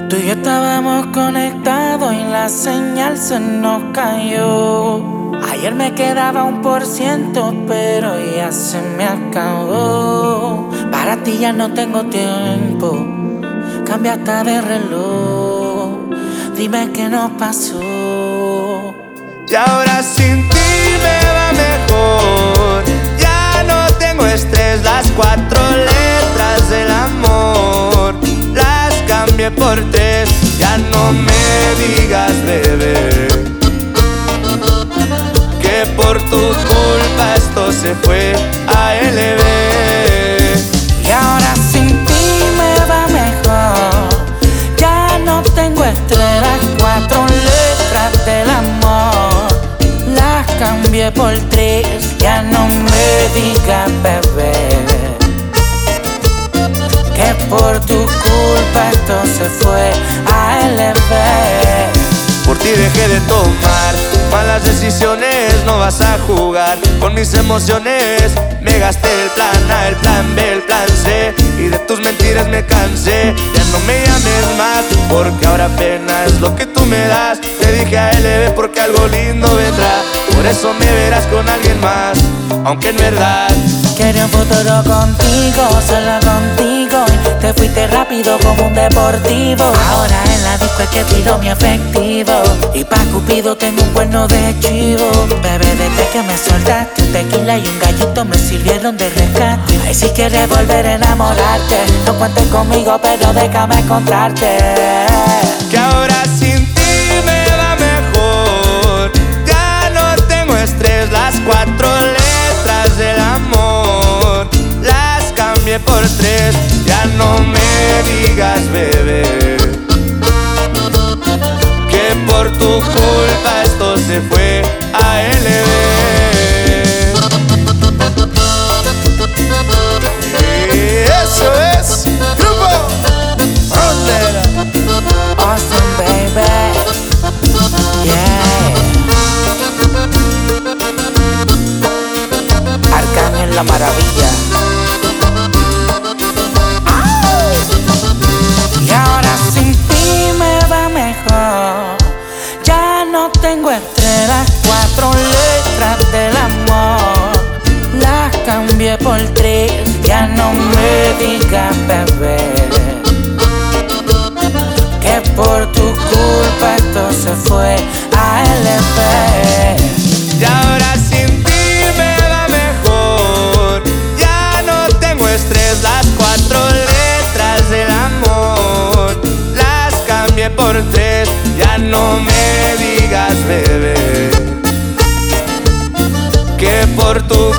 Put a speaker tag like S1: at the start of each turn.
S1: Tú y yo estábamos conectados y la señal se nos cayó. Ayer me quedaba 1%, pero ya se me acabó. Para ti ya no tengo tiempo, cambiaste de reloj. Dime qué nos pasó.
S2: Y ahora sin ti me va mejor. Ya no tengo estrés, las 4 letras del amor las cambié por 3. Ya no me digas, bebé, que por tu culpa esto se fue a LB.
S1: Y ahora sin ti me va mejor. Ya no tengo estrés, las 4 letras del amor las cambié por 3. Ya no me digas, bebé, que por tu culpa esto se fue a LB.
S2: Por ti dejé de tomar malas decisiones, no vas a jugar con mis emociones. Me gasté el plan A, el plan B, el plan C, y de tus mentiras me cansé. Ya no me llames más, porque ahora apenas es lo que tú me das. Te dije a LB porque algo lindo vendrá, por eso me verás con alguien más, aunque en verdad
S1: quería un futuro contigo, solo contigo, y te fuiste rápido como un deportivo. Ahora en la disco es que tiro mi efectivo, y pa' Cupido tengo un cuerno de chivo. Bebé, desde que me soltaste, un tequila y un gallito me sirvieron de rescate. Ay, si quieres volver a enamorarte, no cuentes conmigo, pero déjame contarte
S2: que ahora sin ti me va mejor. Ya no tengo estrés, las 4 letras del amor las cambié por 3. Ya no me digas, bebé, que por tu culpa esto se fue a LB. Eso es Grupo Frontera.
S1: Austin, baby, yeah. Arcángel la maravilla. Y ahora sin ti me va mejor. Ya no tengo estrés, las 4 letras del amor las cambié por 3. Ya no me digas, bebé, que por tu culpa esto se fue a LB.
S2: Y ahora sin ti me va mejor. Ya no tengo estrés, las 4 letras del amor las cambié por 3. Ya no me digas, bebé, que por tu